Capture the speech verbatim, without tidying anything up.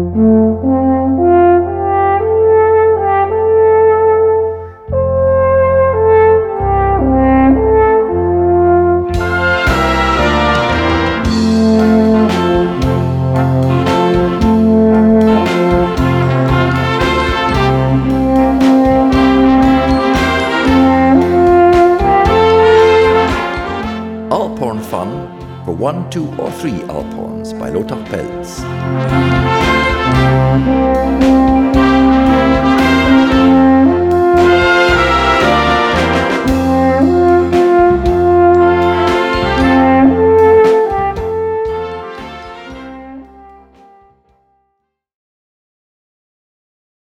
Alphorn Fun for one, two or three Alphorns by Lothar Pelz.